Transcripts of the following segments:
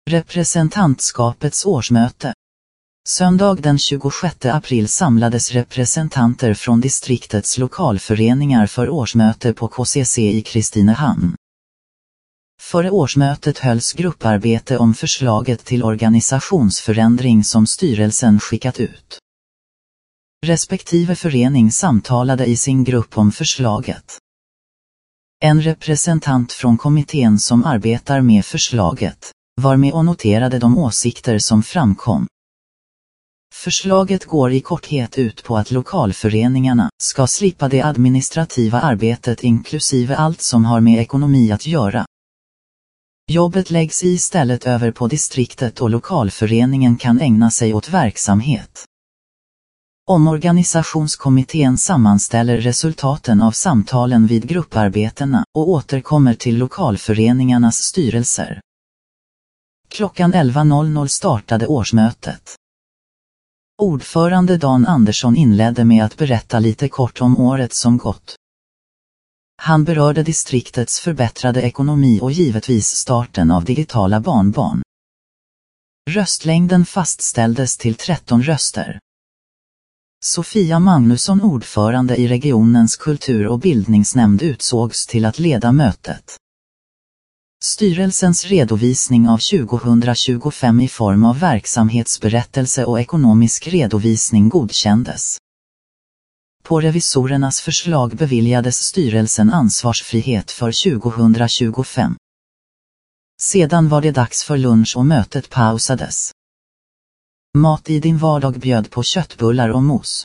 Representantskapets årsmöte. Söndag den 26 april samlades representanter från distriktets lokalföreningar för årsmöte på KCC i Kristinehamn. Före årsmötet hölls grupparbete om förslaget till organisationsförändring som styrelsen skickat ut. Respektive förening samtalade i sin grupp om förslaget. En representant från kommittén som arbetar med förslaget var med och noterade de åsikter som framkom. Förslaget går i korthet ut på att lokalföreningarna ska slippa det administrativa arbetet inklusive allt som har med ekonomi att göra. Jobbet läggs istället över på distriktet och lokalföreningen kan ägna sig åt verksamhet. Omorganisationskommittén sammanställer resultaten av samtalen vid grupparbetena och återkommer till lokalföreningarnas styrelser. Klockan 11.00 startade årsmötet. Ordförande Dan Andersson inledde med att berätta lite kort om året som gått. Han berörde distriktets förbättrade ekonomi och givetvis starten av digitala barnbarn. Röstlängden fastställdes till 13 röster. Sofia Magnusson, ordförande i regionens kultur- och bildningsnämnd, utsågs till att leda mötet. Styrelsens redovisning av 2025 i form av verksamhetsberättelse och ekonomisk redovisning godkändes. På revisorernas förslag beviljades styrelsen ansvarsfrihet för 2025. Sedan var det dags för lunch och mötet pausades. Mat i din vardag bjöd på köttbullar och mos.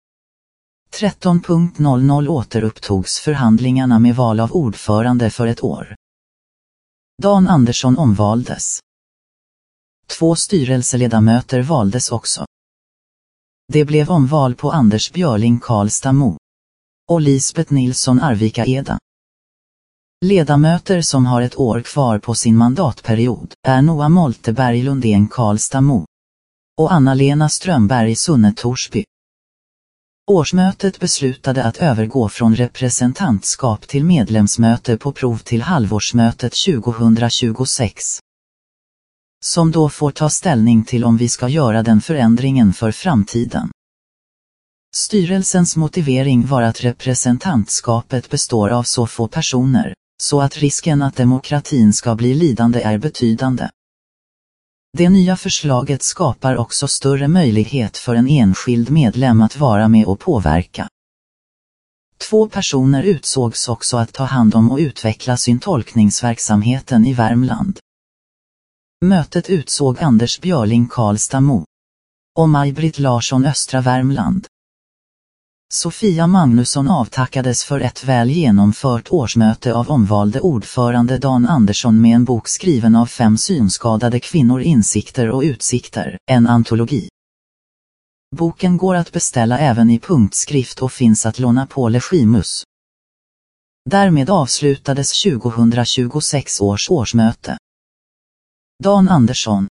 13.00 återupptogs förhandlingarna med val av ordförande för ett år. Dan Andersson omvaldes. 2 styrelseledamöter valdes också. Det blev omval på Anders Björling Karlstamo och Lisbeth Nilsson Arvika Eda. Ledamöter som har ett år kvar på sin mandatperiod är Noah Molteberg Lundén Karlstamo och Anna-Lena Strömberg Sunne Torsby. Årsmötet beslutade att övergå från representantskap till medlemsmöte på prov till halvårsmötet 2026. Som då får ta ställning till om vi ska göra den förändringen för framtiden. Styrelsens motivering var att representantskapet består av så få personer, så att risken att demokratin ska bli lidande är betydande. Det nya förslaget skapar också större möjlighet för en enskild medlem att vara med och påverka. 2 personer utsågs också att ta hand om och utveckla syntolkningsverksamheten i Värmland. Mötet utsåg Anders Björling Karlstamo och Maj-Britt Larsson Östra Värmland. Sofia Magnusson avtackades för ett väl genomfört årsmöte av omvalde ordförande Dan Andersson med en bok skriven av 5 synskadade kvinnor, insikter och utsikter, en antologi. Boken går att beställa även i punktskrift och finns att låna på Legimus. Därmed avslutades 2026 års årsmöte. Dan Andersson,